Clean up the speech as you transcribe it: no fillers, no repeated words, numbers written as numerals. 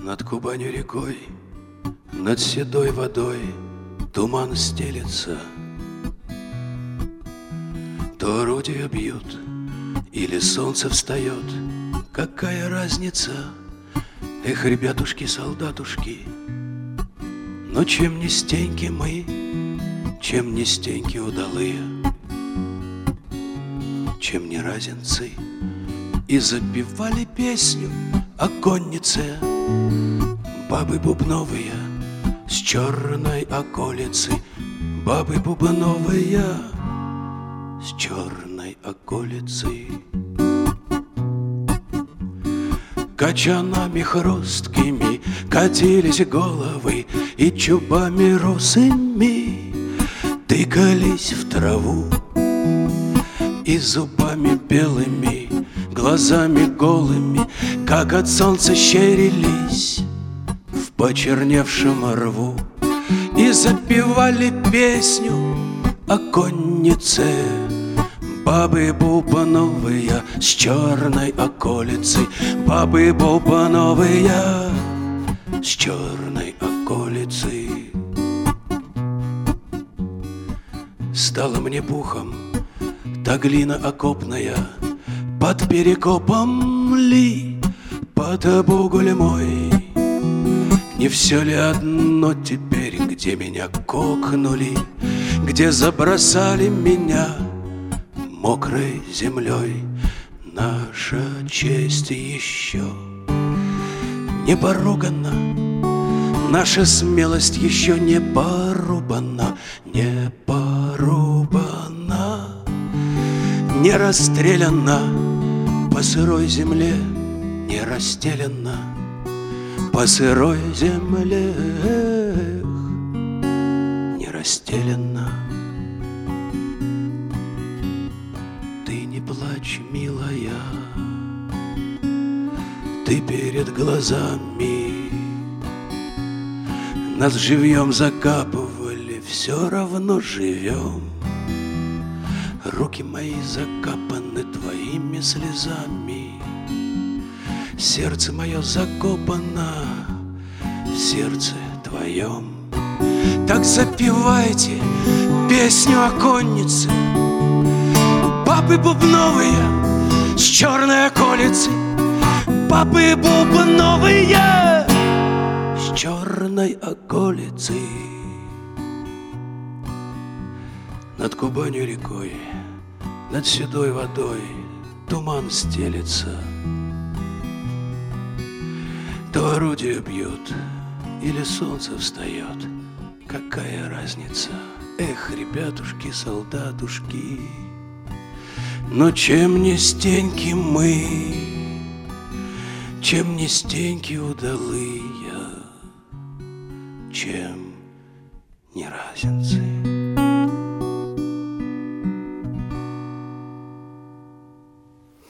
Над Кубанью рекой, над седой водой туман стелется. То орудия бьют, или солнце встает, какая разница? Эх, ребятушки, солдатушки, но чем не стеньки мы, чем не стеньки удалые, чем не разинцы. И запевали песню о коннице бабы бубновые с черной околицы, бабы бубновые с черной околицы. Качанами хрусткими катились головы и чубами русыми тыкались в траву, и зубами белыми, глазами голыми, как от солнца щерились в почерневшем рву. И запевали песню о коннице бабы бубновые с черной околицы, бабы бубновые с черной околицы. Стала мне пухом та глина окопная под перекопом ли, под обуголь мой. Не все ли одно теперь, где меня кокнули, где забросали меня мокрой землей? Наша честь еще не поругана, наша смелость еще не порубана, не порубана, не расстреляна, по сырой земле не расстелена, по сырой земле не расстелена. Ты не плачь, милая, ты перед глазами. Нас живьем закапывали, все равно живем. Руки мои закапаны твоими слезами, сердце мое закопано в сердце твоем. Так запевайте песню о коннице бабы бубновые с черной околицы, бабы бубновые с черной околицы. Над Кубанью рекой, над седой водой туман стелется. То орудия бьют, или солнце встает, какая разница? Эх, ребятушки, солдатушки, но чем не стеньки мы, чем не стеньки удалые, чем не разинцы.